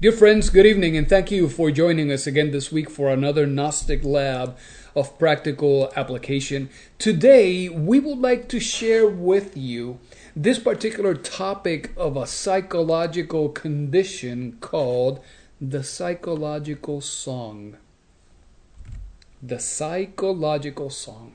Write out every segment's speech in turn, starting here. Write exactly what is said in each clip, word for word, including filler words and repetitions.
Dear friends, good evening, and thank you for joining us again this week for another Gnostic Lab of practical application. Today, we would like to share with you this particular topic of a psychological condition called the psychological song. The psychological song.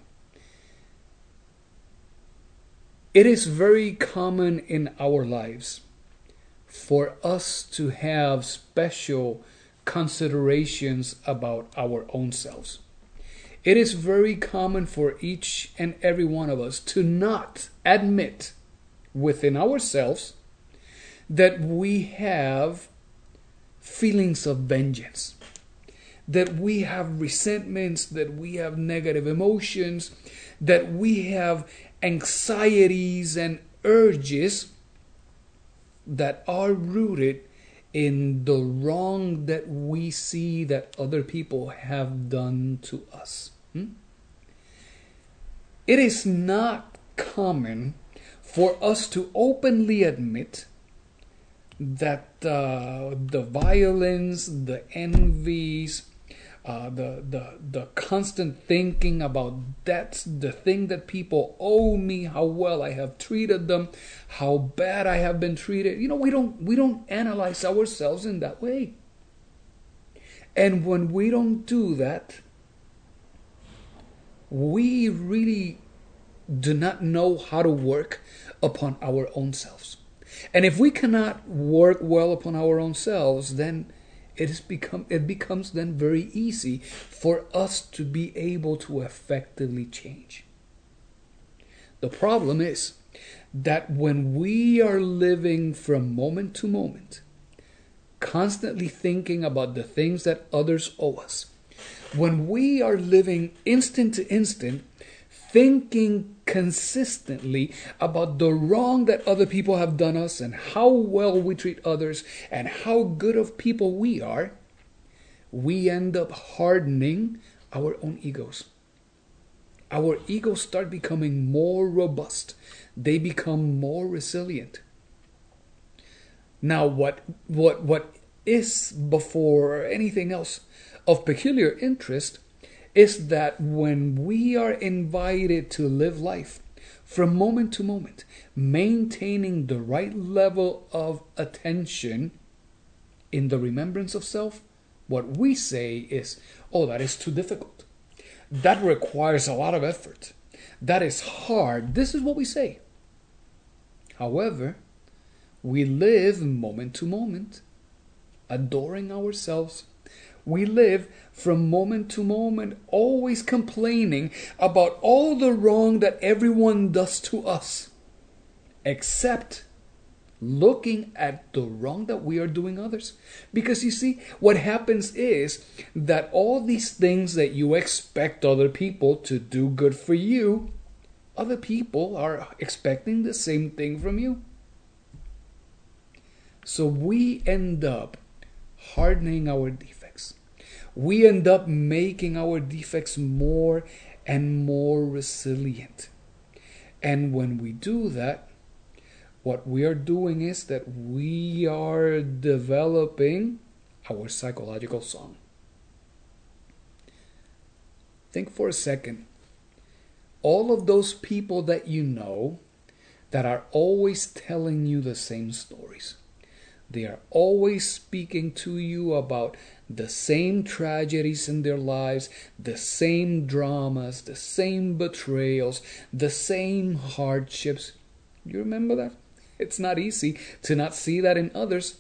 It is very common in our lives for us to have special considerations about our own selves. It is very common for each and every one of us to not admit within ourselves that we have feelings of vengeance, that we have resentments, that we have negative emotions, that we have anxieties and urges that are rooted in the wrong that we see that other people have done to us. Hmm? It is not common for us to openly admit that uh, the violence, the envies, uh, the, the, the constant thinking about that's the thing that people owe me, how well I have treated them, how bad I have been treated. You know, we don't we don't analyze ourselves in that way. And when we don't do that, we really do not know how to work upon our own selves. And if we cannot work well upon our own selves, then it is become it becomes then very easy for us to be able to effectively change. The problem is that when we are living from moment to moment, constantly thinking about the things that others owe us, when we are living instant to instant, thinking consistently about the wrong that other people have done us and how well we treat others and how good of people we are, we end up hardening our own egos. Our egos start becoming more robust. They become more resilient. Now, what what what is before anything else of peculiar interest is that when we are invited to live life from moment to moment, maintaining the right level of attention in the remembrance of self, what we say is, oh, that is too difficult. That requires a lot of effort. That is hard. This is what we say. However, we live moment to moment, adoring ourselves. We live from moment to moment, always complaining about all the wrong that everyone does to us, except looking at the wrong that we are doing others. Because you see, what happens is that all these things that you expect other people to do good for you, other people are expecting the same thing from you. So we end up hardening our defects. We end up making our defects more and more resilient. And when we do that, what we are doing is that we are developing our psychological song. Think for a second. All of those people that you know that are always telling you the same stories. They are always speaking to you about the same tragedies in their lives, the same dramas, the same betrayals, the same hardships. You remember that? It's not easy to not see that in others.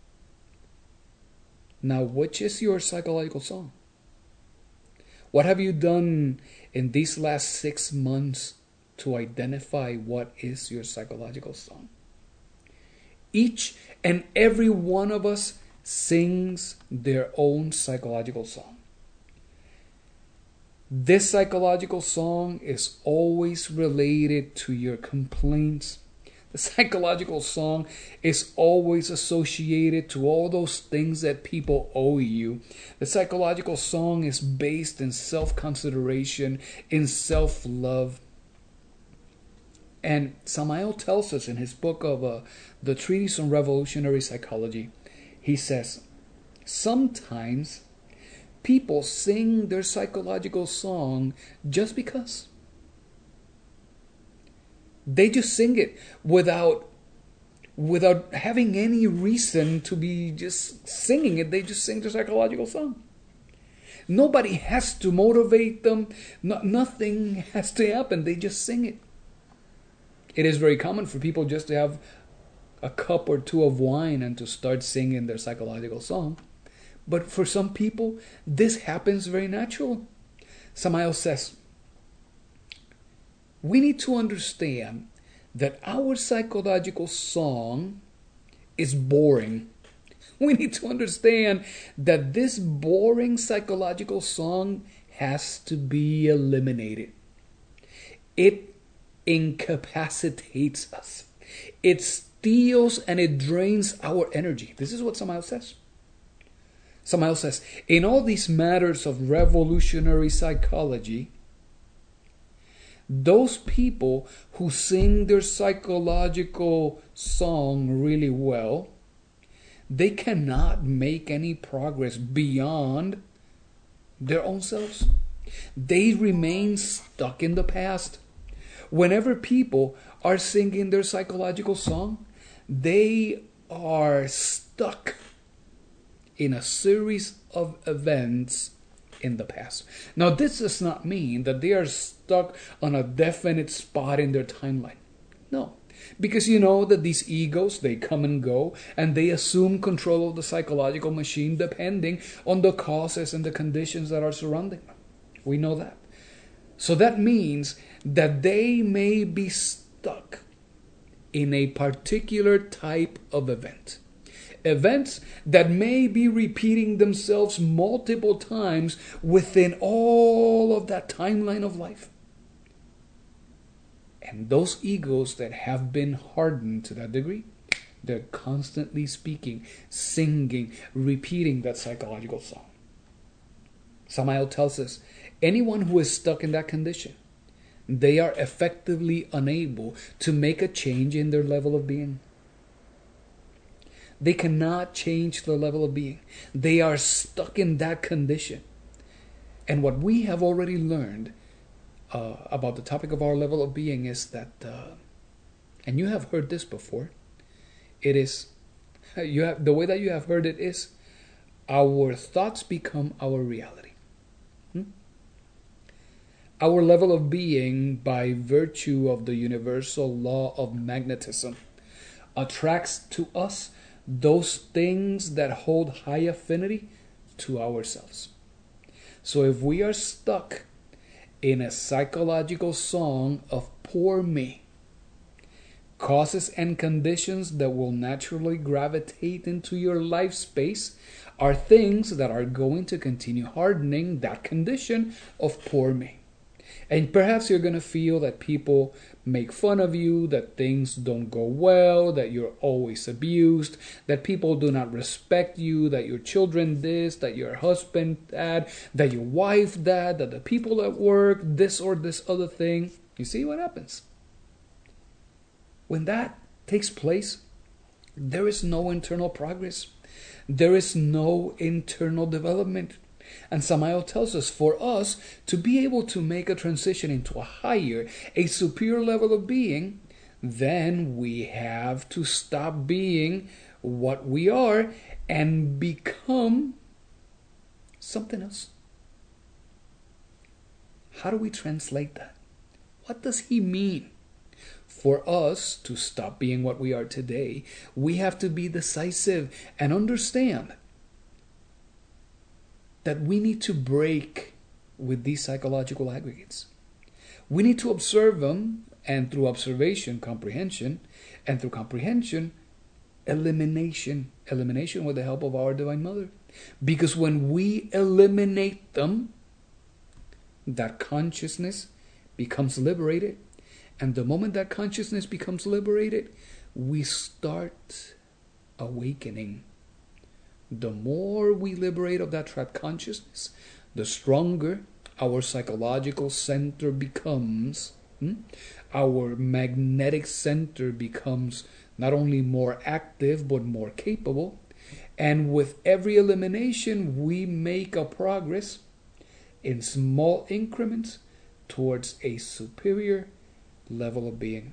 Now, which is your psychological song? What have you done in these last six months to identify what is your psychological song? Each and every one of us sings their own psychological song. This psychological song is always related to your complaints. The psychological song is always associated to all those things that people owe you. The psychological song is based in self-consideration, in self-love. And Samael tells us in his book of uh, the Treatise on Revolutionary Psychology, he says, Sometimes people sing their psychological song just because. They just sing it without without having any reason to be just singing it. They just sing their psychological song. Nobody has to motivate them. No, nothing has to happen. They just sing it. It is very common for people just to have a cup or two of wine and to start singing their psychological song. But for some people, this happens very natural. Samael says, we need to understand that our psychological song is boring. We need to understand that this boring psychological song has to be eliminated. It incapacitates us. It steals and it drains our energy. This is what Samael says. Samael says, in all these matters of revolutionary psychology, those people who sing their psychological song really well, they cannot make any progress beyond their own selves. They remain stuck in the past. Whenever people are singing their psychological song, they are stuck in a series of events in the past. Now, this does not mean that they are stuck on a definite spot in their timeline. No. Because you know that these egos, they come and go, and they assume control of the psychological machine depending on the causes and the conditions that are surrounding them. We know that. So that means that they may be stuck in a particular type of event. Events that may be repeating themselves multiple times within all of that timeline of life. And those egos that have been hardened to that degree, they're constantly speaking, singing, repeating that psychological song. Samael tells us, anyone who is stuck in that condition, they are effectively unable to make a change in their level of being. They cannot change their level of being. They are stuck in that condition. And what we have already learned uh, about the topic of our level of being is that, uh, and you have heard this before, it is, you have the way that you have heard it is, our thoughts become our reality. Hmm? Our level of being, by virtue of the universal law of magnetism, attracts to us those things that hold high affinity to ourselves. So if we are stuck in a psychological song of poor me, causes and conditions that will naturally gravitate into your life space are things that are going to continue hardening that condition of poor me. And perhaps you're going to feel that people make fun of you, that things don't go well, that you're always abused, that people do not respect you, that your children this, that your husband that, that your wife that, that the people at work this or this other thing. You see what happens? When that takes place, there is no internal progress. There is no internal development. And Samael tells us for us to be able to make a transition into a higher, a superior level of being, then we have to stop being what we are and become something else. How do we translate that? What does he mean? For us to stop being what we are today, we have to be decisive and understand that we need to break with these psychological aggregates. We need to observe them, and through observation, comprehension, and through comprehension, elimination. Elimination with the help of our Divine Mother. Because when we eliminate them, that consciousness becomes liberated. And the moment that consciousness becomes liberated, we start awakening. The more we liberate of that trapped consciousness, the stronger our psychological center becomes. Hmm? Our magnetic center becomes not only more active, but more capable. And with every elimination, we make a progress in small increments towards a superior level of being.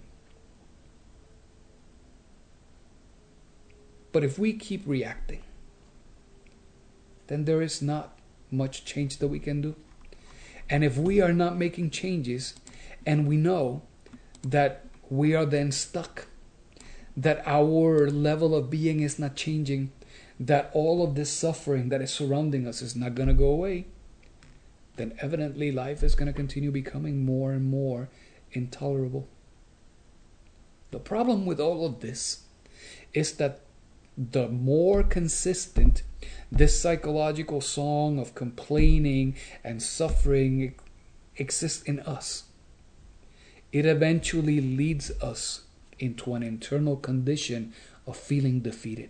But if we keep reacting, then there is not much change that we can do. And if we are not making changes, and we know that we are then stuck, that our level of being is not changing, that all of this suffering that is surrounding us is not going to go away, then evidently life is going to continue becoming more and more intolerable. The problem with all of this is that the more consistent this psychological song of complaining and suffering exists in us, it eventually leads us into an internal condition of feeling defeated.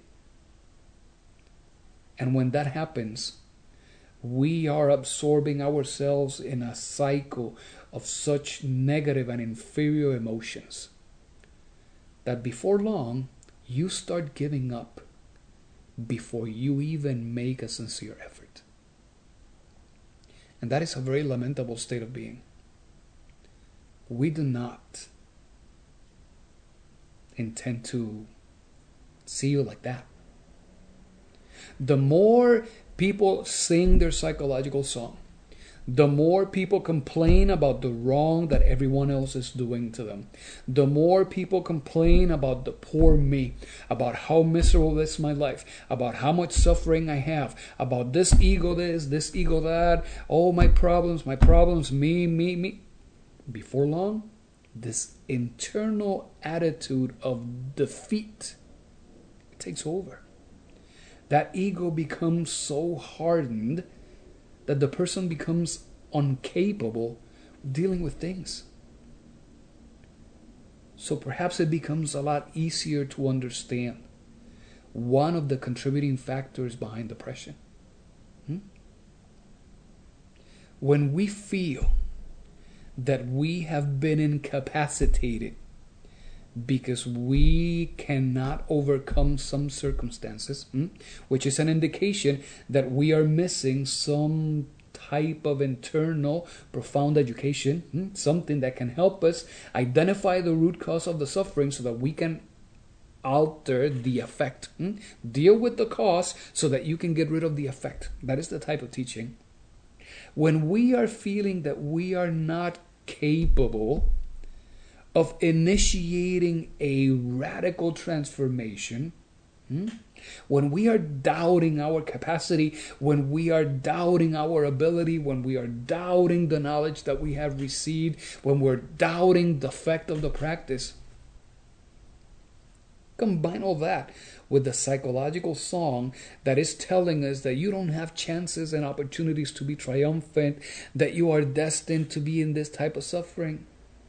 And when that happens, we are absorbing ourselves in a cycle of such negative and inferior emotions that before long, you start giving up before you even make a sincere effort. And that is a very lamentable state of being. We do not intend to see you like that. The more people sing their psychological song, the more people complain about the wrong that everyone else is doing to them, the more people complain about the poor me, about how miserable is my life, about how much suffering I have, about this ego this, this ego that, oh my problems, my problems, me, me, me. Before long, this internal attitude of defeat takes over. That ego becomes so hardened that the person becomes incapable of dealing with things. So perhaps it becomes a lot easier to understand one of the contributing factors behind depression. Hmm? When we feel that we have been incapacitated because we cannot overcome some circumstances, hmm, which is an indication that we are missing some type of internal profound education, hmm, something that can help us identify the root cause of the suffering so that we can alter the effect. Hmm? Deal with the cause so that you can get rid of the effect. That is the type of teaching. When we are feeling that we are not capable of initiating a radical transformation, hmm? when we are doubting our capacity, when we are doubting our ability, when we are doubting the knowledge that we have received, when we're doubting the effect of the practice, combine all that with the psychological song that is telling us that you don't have chances and opportunities to be triumphant, that you are destined to be in this type of suffering.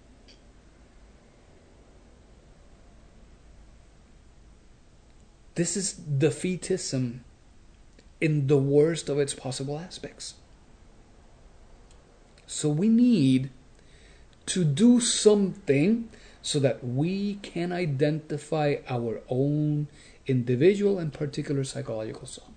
This is defeatism in the worst of its possible aspects. So we need to do something so that we can identify our own individual and particular psychological song.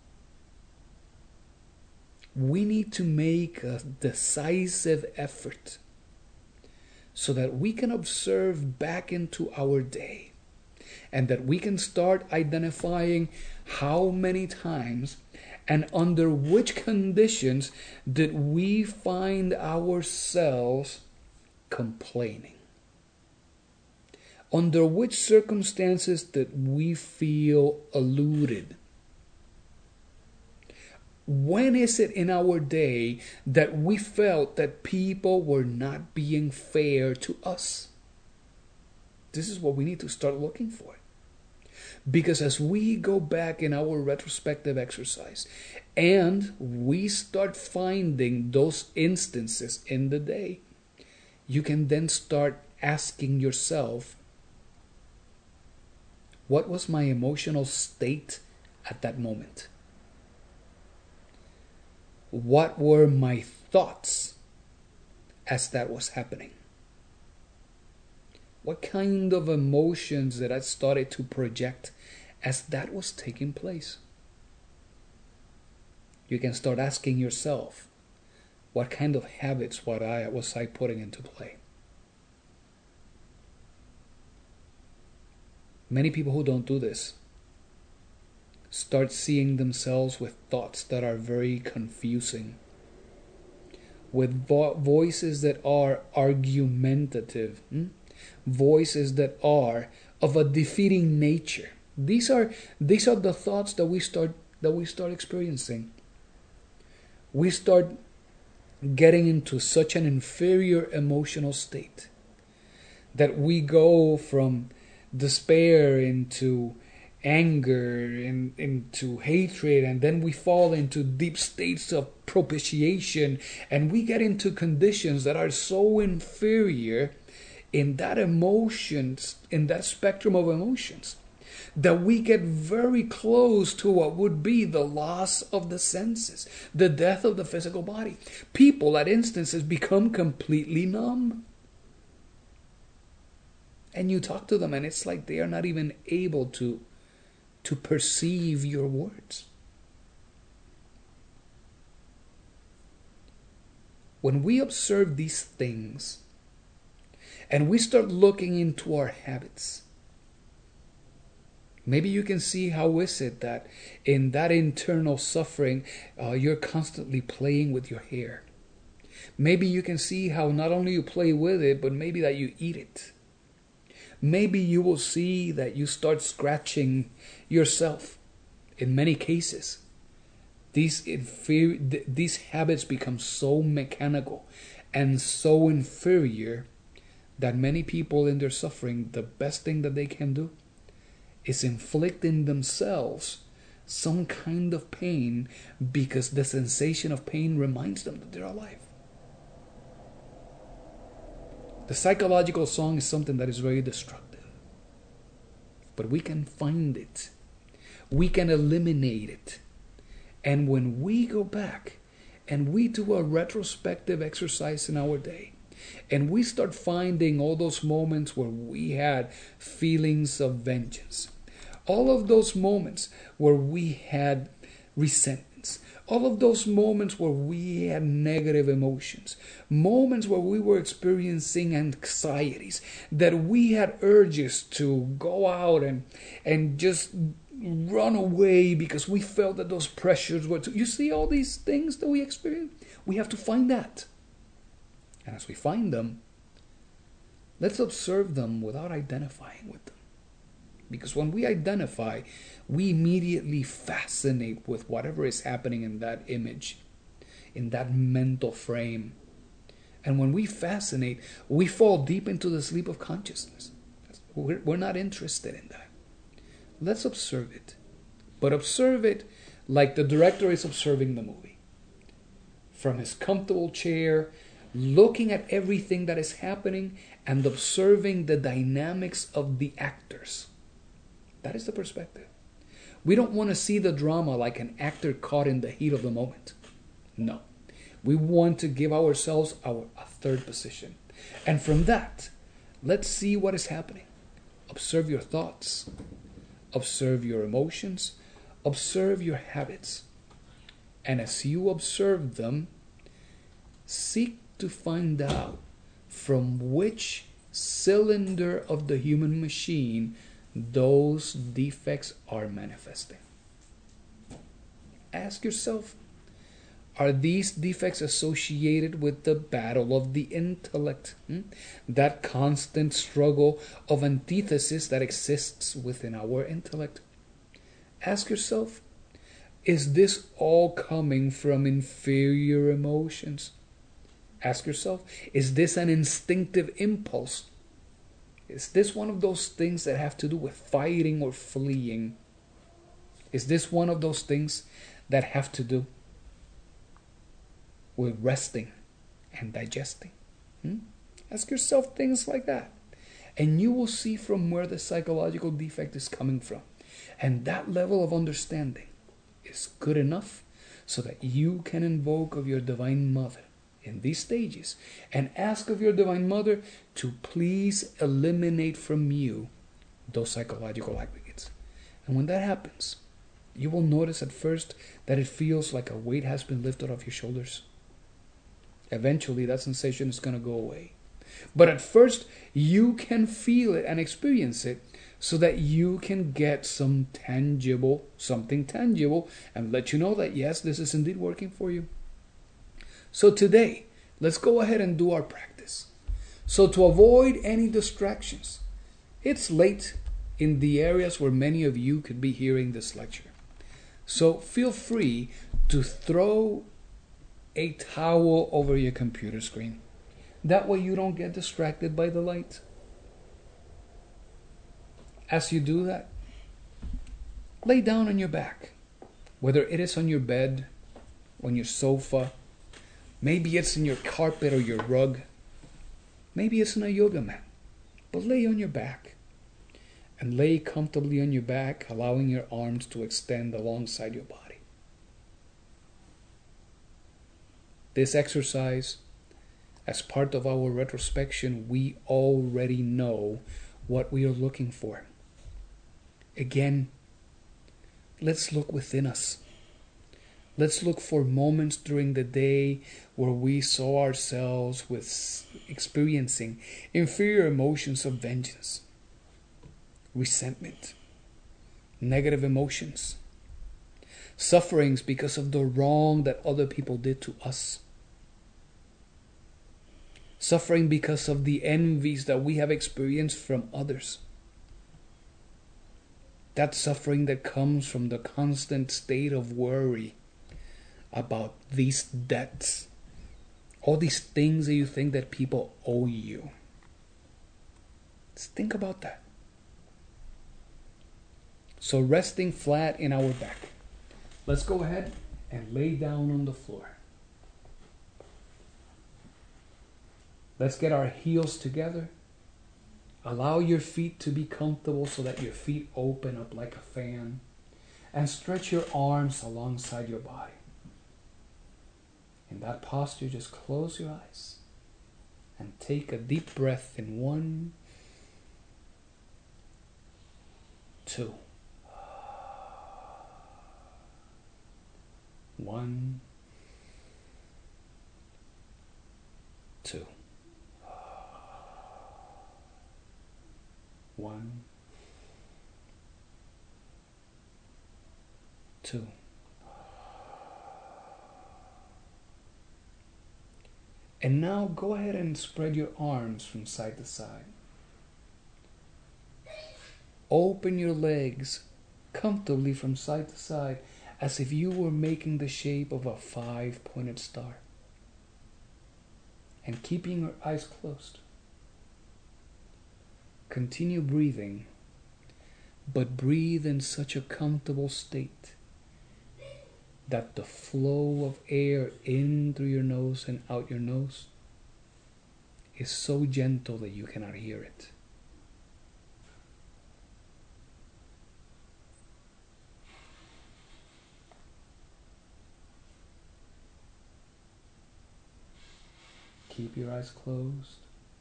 We need to make a decisive effort so that we can observe back into our day and that we can start identifying how many times and under which conditions did we find ourselves complaining. Under which circumstances did we feel eluded? When is it in our day that we felt that people were not being fair to us? This is what we need to start looking for. Because as we go back in our retrospective exercise and we start finding those instances in the day, you can then start asking yourself, what was my emotional state at that moment? What were my thoughts as that was happening? What kind of emotions that I started to project as that was taking place? You can start asking yourself, what kind of habits what I was I putting into play? Many people who don't do this start seeing themselves with thoughts that are very confusing, with vo- voices that are argumentative, hmm? voices that are of a defeating nature. These are these are the thoughts that we start that we start experiencing. We start getting into such an inferior emotional state that we go from despair into anger and into hatred, and then we fall into deep states of propitiation, and we get into conditions that are so inferior in that emotions in that spectrum of emotions that we get very close to what would be the loss of the senses, the death of the physical body. People at instances become completely numb. And you talk to them and it's like they are not even able to, to perceive your words. When we observe these things and we start looking into our habits, maybe you can see how is it that in that internal suffering, uh, you're constantly playing with your hair. Maybe you can see how not only you play with it, but maybe that you eat it. Maybe you will see that you start scratching yourself. In many cases, these inferi- these habits become so mechanical and so inferior that many people in their suffering, the best thing that they can do is inflicting themselves some kind of pain, because the sensation of pain reminds them that they're alive. The psychological song is something that is very destructive. But we can find it. We can eliminate it. And when we go back and we do a retrospective exercise in our day, and we start finding all those moments where we had feelings of vengeance, all of those moments where we had resentments, all of those moments where we had negative emotions, moments where we were experiencing anxieties, that we had urges to go out and, and just run away because we felt that those pressures were too... You see all these things that we experience? We have to find that. And as we find them, let's observe them without identifying with them. Because when we identify, we immediately fascinate with whatever is happening in that image, in that mental frame. And when we fascinate, we fall deep into the sleep of consciousness. We're not interested in that. Let's observe it. But observe it like the director is observing the movie. From his comfortable chair, looking at everything that is happening and observing the dynamics of the actors. That is the perspective. We don't want to see the drama like an actor caught in the heat of the moment. No. We want to give ourselves our a third position. And from that, let's see what is happening. Observe your thoughts. Observe your emotions. Observe your habits. And as you observe them, seek to find out from which cylinder of the human machine those defects are manifesting. Ask yourself, are these defects associated with the battle of the intellect? Hmm? That constant struggle of antithesis that exists within our intellect. Ask yourself, is this all coming from inferior emotions? Ask yourself, is this an instinctive impulse? Is this one of those things that have to do with fighting or fleeing? Is this one of those things that have to do with resting and digesting? Hmm? Ask yourself things like that. And you will see from where the psychological defect is coming from. And that level of understanding is good enough so that you can invoke of your Divine Mother in these stages and ask of your Divine Mother to please eliminate from you those psychological aggregates. And when that happens, You will notice at first that it feels like a weight has been lifted off your shoulders. Eventually, that sensation is going to go away. But at first, you can feel it and experience it so that you can get some tangible, something tangible, and let you know that yes, this is indeed working for you. So today, let's go ahead and do our practice. So to avoid any distractions, it's late in the areas where many of you could be hearing this lecture. So feel free to throw a towel over your computer screen. That way you don't get distracted by the light. As you do that, lay down on your back, whether it is on your bed, on your sofa, maybe it's in your carpet or your rug, maybe it's in a yoga mat, but lay on your back and lay comfortably on your back, allowing your arms to extend alongside your body. This exercise, as part of our retrospection, we already know what we are looking for. Again, let's look within us. Let's look for moments during the day where we saw ourselves with experiencing inferior emotions of vengeance, resentment, negative emotions, sufferings because of the wrong that other people did to us, suffering because of the envies that we have experienced from others. That suffering that comes from the constant state of worry about these debts, all these things that you think that people owe you. Just think about that. So resting flat in our back, let's go ahead and lay down on the floor. Let's get our heels together. Allow your feet to be comfortable so that your feet open up like a fan. And stretch your arms alongside your body. In that posture, just close your eyes and take a deep breath in one, two. One, two. One, two. And now go ahead and spread your arms from side to side. Open your legs comfortably from side to side as if you were making the shape of a five-pointed star. And keeping your eyes closed. Continue breathing, but breathe in such a comfortable state that the flow of air in through your nose and out your nose is so gentle that you cannot hear it. Keep your eyes closed.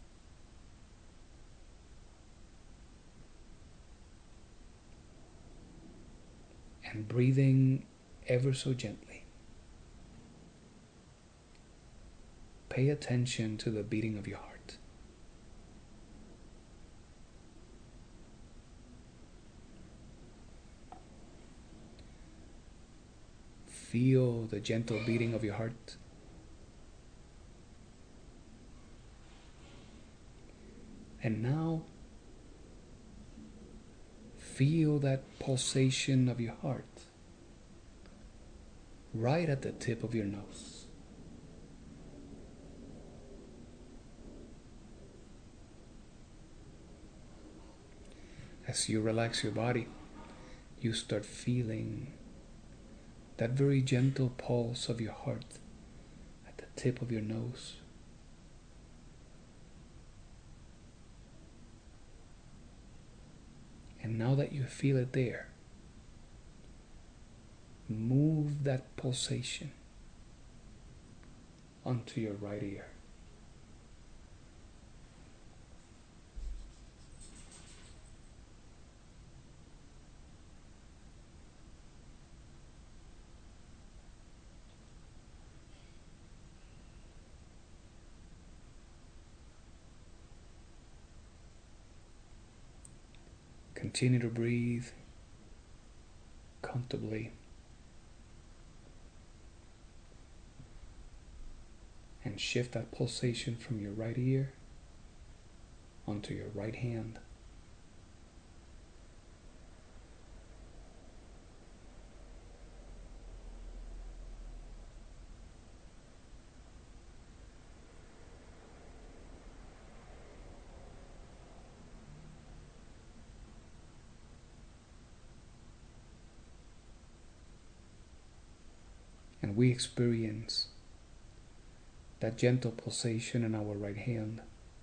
And breathing ever so gently. Pay attention to the beating of your heart. Feel the gentle beating of your heart. And now, feel that pulsation of your heart right at the tip of your nose. As you relax your body, you start feeling that very gentle pulse of your heart at the tip of your nose. And now that you feel it there, move that pulsation onto your right ear. Continue to breathe comfortably and shift that pulsation from your right ear onto your right hand. And we experience that gentle pulsation in our right hand.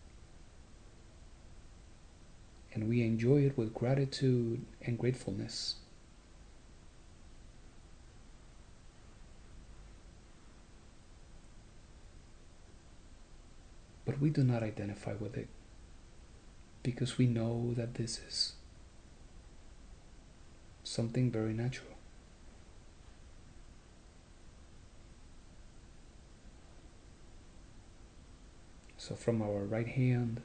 And we enjoy it with gratitude and gratefulness. But we do not identify with it because we know that this is something very natural. So from our right hand,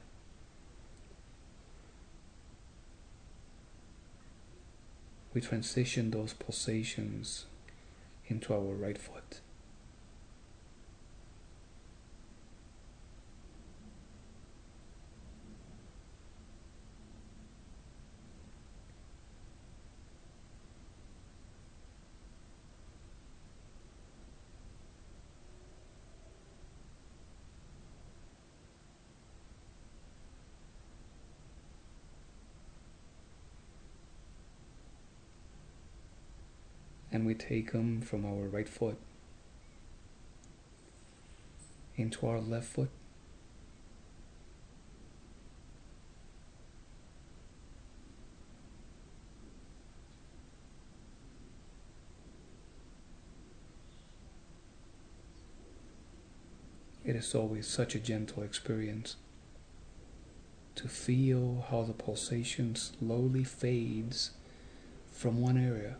we transition those pulsations into our right foot. And we take them from our right foot into our left foot. It is always such a gentle experience to feel how the pulsation slowly fades from one area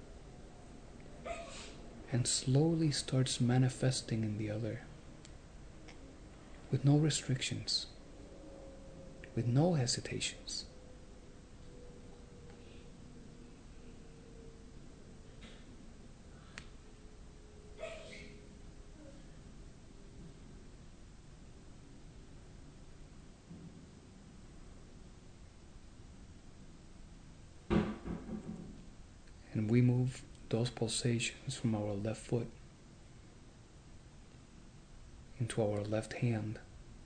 and slowly starts manifesting in the other, with no restrictions, with no hesitations. And we move those pulsations from our left foot into our left hand.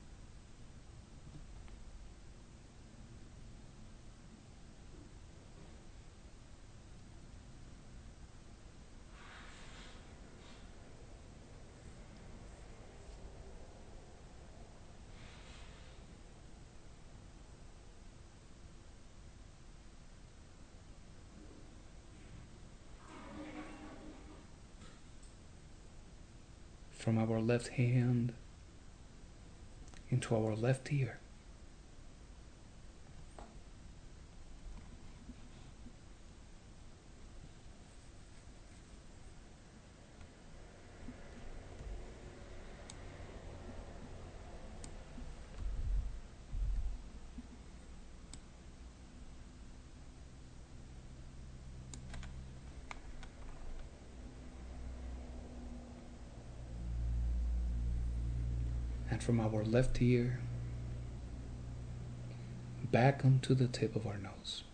From our left hand into our left ear. And from our left ear back onto the tip of our nose.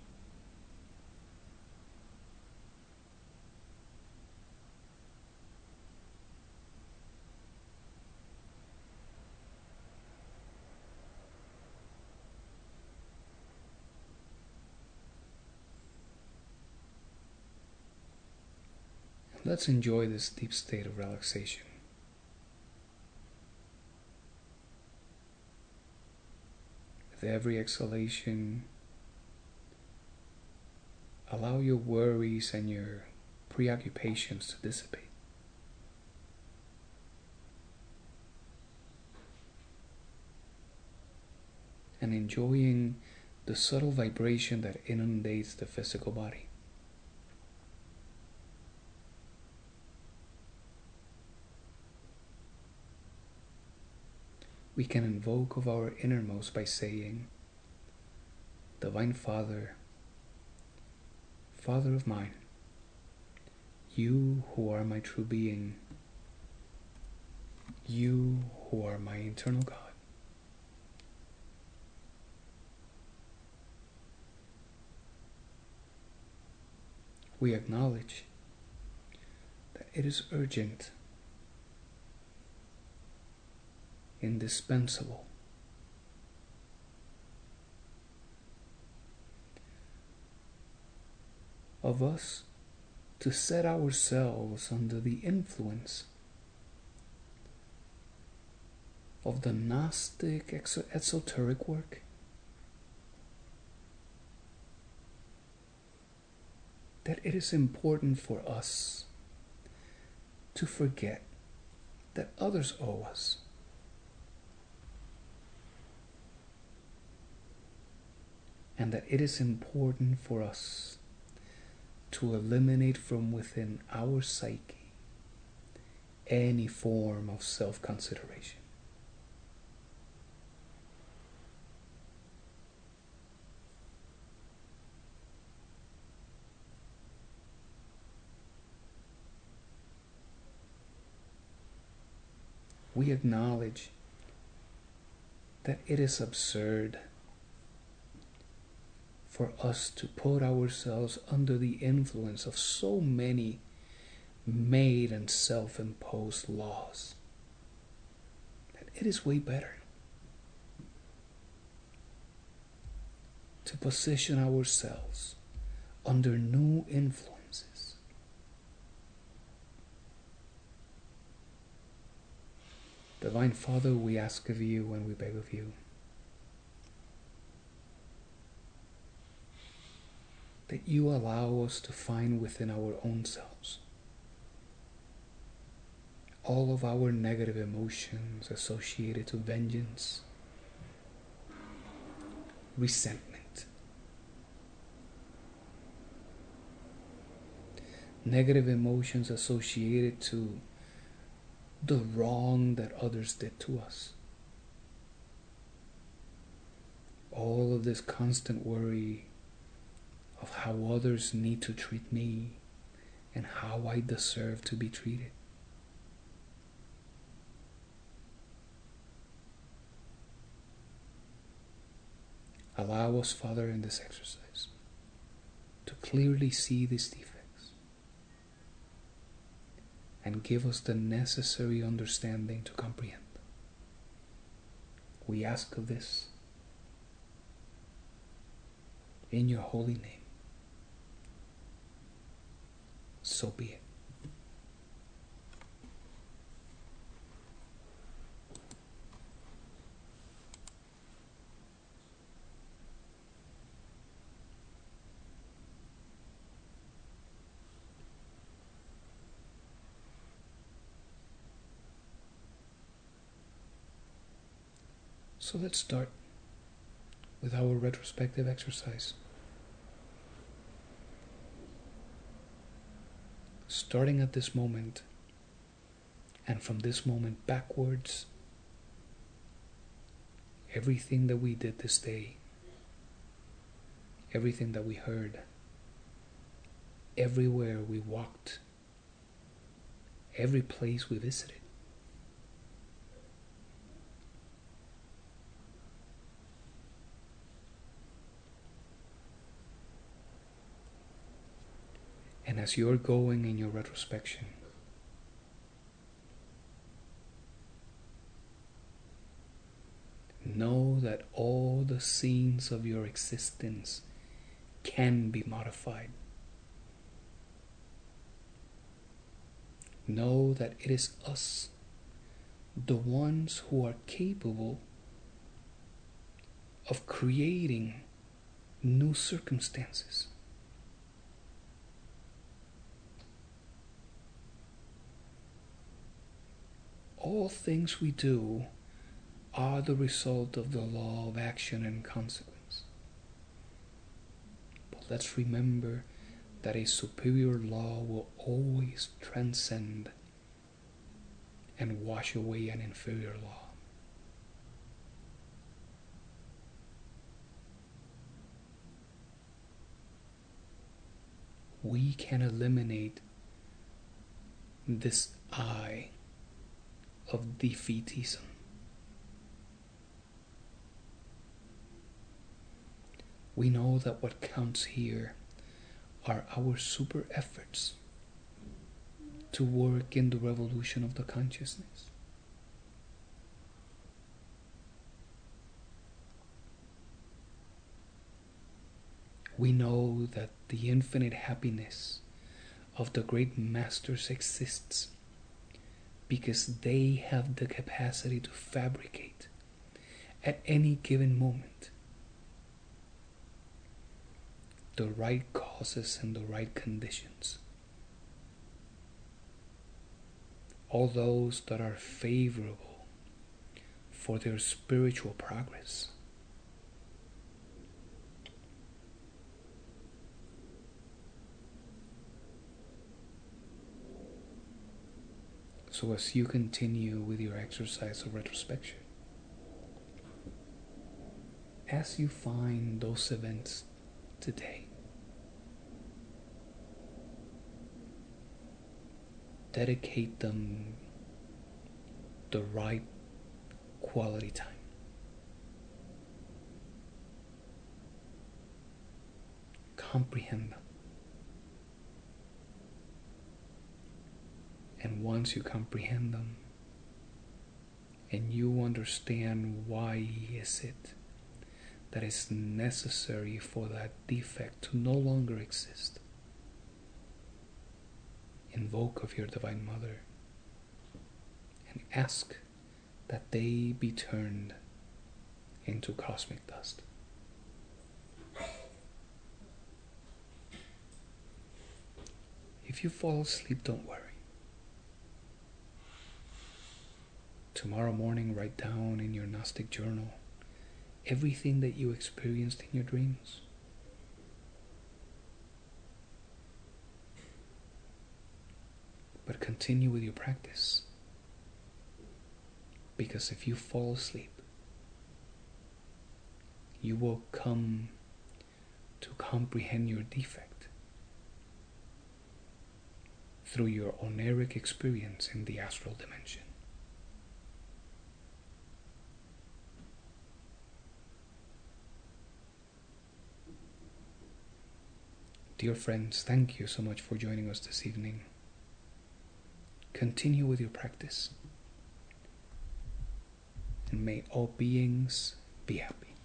Let's enjoy this deep state of relaxation. With every exhalation, allow your worries and your preoccupations to dissipate. And enjoying the subtle vibration that inundates the physical body. We can invoke of our innermost by saying, Divine Father, Father of mine, you who are my true being, you who are my eternal God, we acknowledge that it is urgent, indispensable, of us to set ourselves under the influence of the Gnostic exo- esoteric work that it is important for us to forget that others owe us. And that it is important for us to eliminate from within our psyche any form of self-consideration. We acknowledge that it is absurd for us to put ourselves under the influence of so many made and self-imposed laws. That it is way better to position ourselves under new influences. Divine Father, we ask of you and we beg of you that you allow us to find within our own selves all of our negative emotions associated to vengeance, resentment, negative emotions associated to the wrong that others did to us. All of this constant worry of how others need to treat me and how I deserve to be treated. Allow us, Father, in this exercise to clearly see these defects and give us the necessary understanding to comprehend. We ask of this in your holy name. So be it. So let's start with our retrospective exercise. Starting at this moment, and from this moment backwards, everything that we did this day, everything that we heard, everywhere we walked, every place we visited, and as you're going in your retrospection, know that all the scenes of your existence can be modified. Know that it is us, the ones who are capable of creating new circumstances. All things we do are the result of the law of action and consequence. But let's remember that a superior law will always transcend and wash away an inferior law. we can eliminate this I of defeatism. We know that what counts here are our super efforts to work in the revolution of the consciousness. We know that the infinite happiness of the great masters exists because they have the capacity to fabricate at any given moment the right causes and the right conditions, all those that are favorable for their spiritual progress. So as you continue with your exercise of retrospection, as you find those events today, dedicate them the right quality time. Comprehend them. And once you comprehend them and you understand why is it that is necessary for that defect to no longer exist, invoke of your Divine Mother and ask that they be turned into cosmic dust. If you fall asleep, don't worry. Tomorrow morning, write down in your Gnostic journal everything that you experienced in your dreams. But continue with your practice. Because if you fall asleep, you will come to comprehend your defect through your oneric experience in the astral dimension. Dear friends, thank you so much for joining us this evening. Continue with your practice, and may all beings be happy.